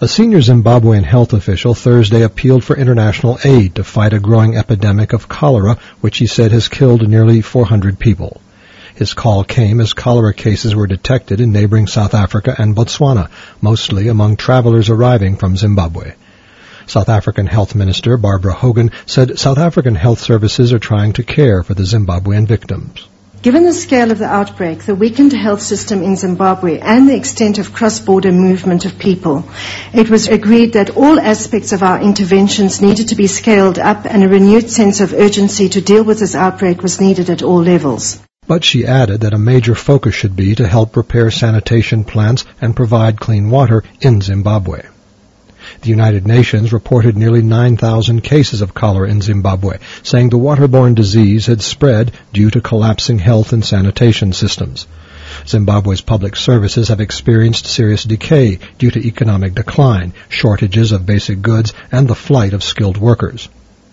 A senior Zimbabwean health official Thursday appealed for international aid to fight a growing epidemic of cholera, which he said has killed nearly 400 people. His call came as cholera cases were detected in neighboring South Africa and Botswana, mostly among travelers arriving from Zimbabwe. South African Health Minister Barbara Hogan said South African health services are trying to care for the Zimbabwean victims. Given the scale of the outbreak, the weakened health system in Zimbabwe, and the extent of cross-border movement of people, it was agreed that all aspects of our interventions needed to be scaled up, and a renewed sense of urgency to deal with this outbreak was needed at all levels. But she added that a major focus should be to help repair sanitation plants and provide clean water in Zimbabwe. The United Nations reported nearly 9,000 cases of cholera in Zimbabwe, saying the waterborne disease had spread due to collapsing health and sanitation systems. Zimbabwe's public services have experienced serious decay due to economic decline, shortages of basic goods, and the flight of skilled workers.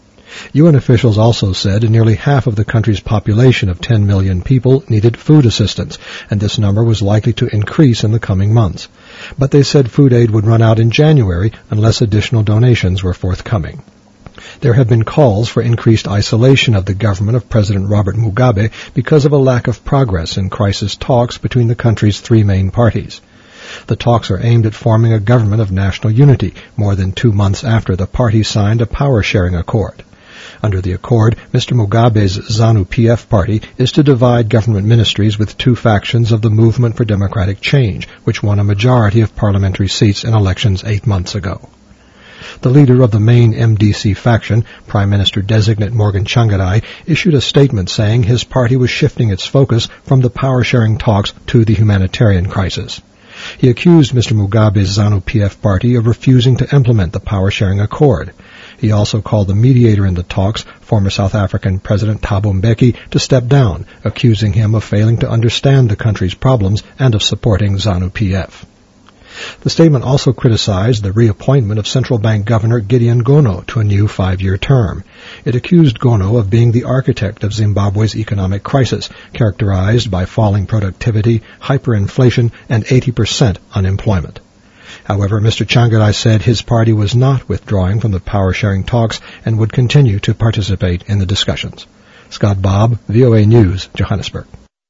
UN officials also said nearly half of the country's population of 10 million people needed food assistance, and this number was likely to increase in the coming months. But they said food aid would run out in January unless additional donations were forthcoming. There have been calls for increased isolation of the government of President Robert Mugabe because of a lack of progress in crisis talks between the country's three main parties. The talks are aimed at forming a government of national unity, more than 2 months after the parties signed a power-sharing accord. Under the accord, Mr. Mugabe's ZANU-PF party is to divide government ministries with two factions of the Movement for Democratic Change, which won a majority of parliamentary seats in elections 8 months ago. The leader of the main MDC faction, Prime Minister-designate Morgan Tsvangirai, issued a statement saying his party was shifting its focus from the power-sharing talks to the humanitarian crisis. He accused Mr. Mugabe's ZANU-PF party of refusing to implement the power-sharing accord. He also called the mediator in the talks, former South African President Thabo Mbeki, to step down, accusing him of failing to understand the country's problems and of supporting ZANU-PF. The statement also criticized the reappointment of Central Bank Governor Gideon Gono to a new 5-year term. It accused Gono of being the architect of Zimbabwe's economic crisis, characterized by falling productivity, hyperinflation, and 80% unemployment. However, Mr. Tsvangirai said his party was not withdrawing from the power-sharing talks and would continue to participate in the discussions. Scott Bobb, VOA News, Johannesburg.